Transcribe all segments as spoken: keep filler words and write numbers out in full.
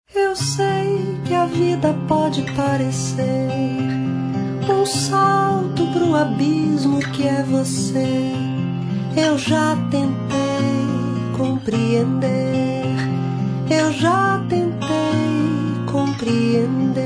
Eu sei que a vida pode parecer um salto pro abismo que é você. Eu já tentei compreender, eu já tentei compreender.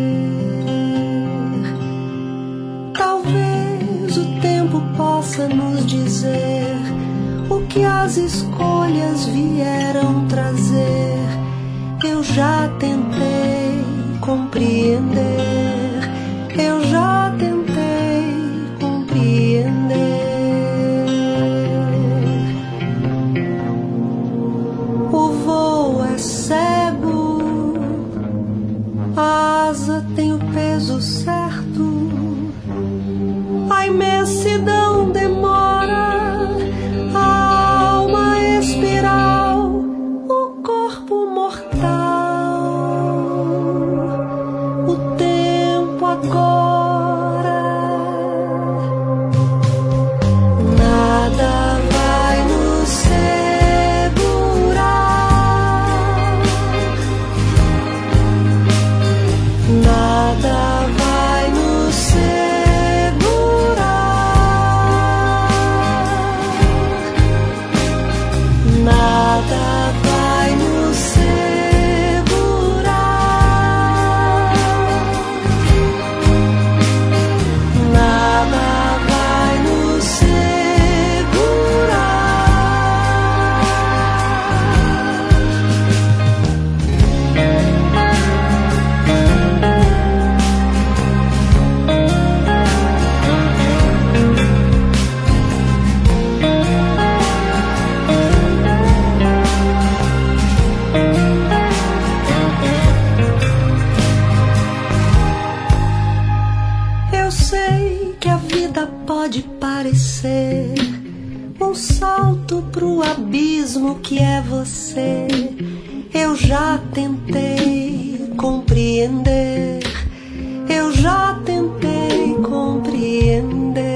Talvez o tempo possa nos dizer o que as escolhas vieram trazer. Eu já tentei compreender, eu já tentei compreender. O voo é cego, a asa tem o peso certo, a imensidão demora, a alma espiral, o corpo mortal. O tempo agora, nada vai nos segurar, nada vai nos segurar, nada vai nos segurar, nada vai nos segurar. Eu sei que a vida pode parecer um salto pro abismo que é você. Eu já tentei compreender, eu já tentei compreender.